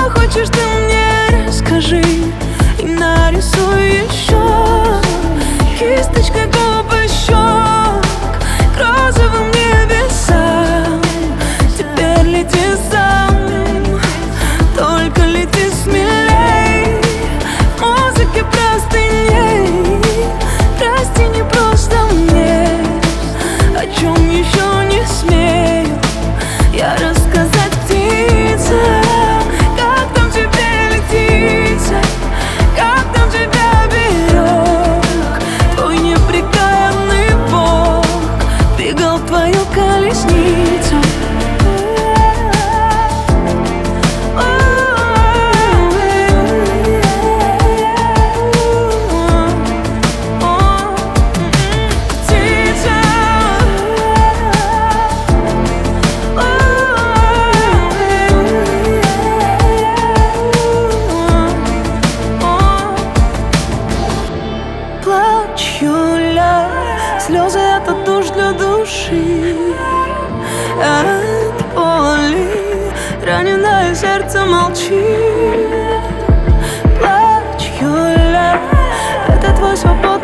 хочешь, ты мне расскажи, и нарисуй еще кисточкой губы щек к розовым небесам. Теперь лети сам, только лети смелей. В музыке простыней прости, не просто мне, о чем еще не смею я рассказать птице. Как там тебе летится, как там тебя берег твой неприкаянный Бог, двигал твою колесницу. Плачь, Юля, слезы — это душ для души. От боли раненое сердце молчит. Плачь, Юля, это твой свободный